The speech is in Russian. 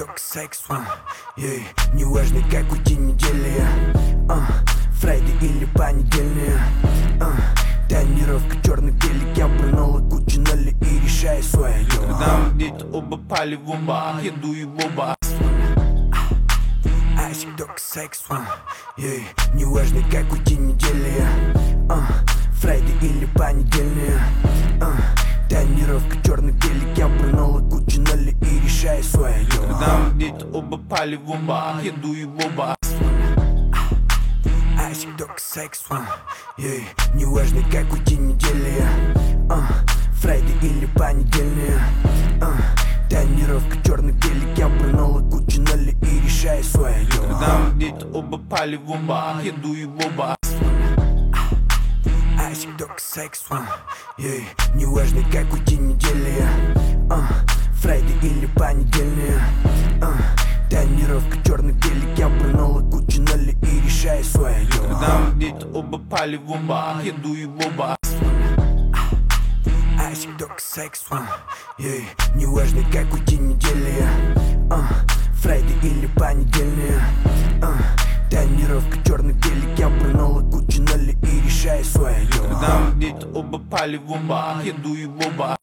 только секс, ей, неважно какой день недели, Фрайдей или понедельник, тонировка черных гелик, я брынула кучу ноли и решаю свое. Когда мы где-то оба пали в оба, я дую в оба. Асик только секс, ей, неважно какой день недели, Фрайдей или понедельник, тонировка черных гелик, я брынула кучу ноли и решаю свое. Когда мы где-то оба пали в оба, я дую в оба. Асик только секс, ей, неважно какой день недели, Фрайдей или понедельник, тонировка черных гелик, я брынула кучу ноли и решаю свое. Когда мы где-то оба пали в оба, я дую в оба. Асик только секс, ей, неважно какой день недели, Фрайдей или понедельник, тонировка черных гелик, я брынула кучу ноли и решаю свое. Когда мы где-то оба пали в оба, я дую в оба. Асик только секс, ей, неважно какой день недели, Фрайдей или понедельник, тонировка черных гелик, я брынула кучу ноли и решаю свое. Когда мы где-то оба пали в оба, я дую в оба.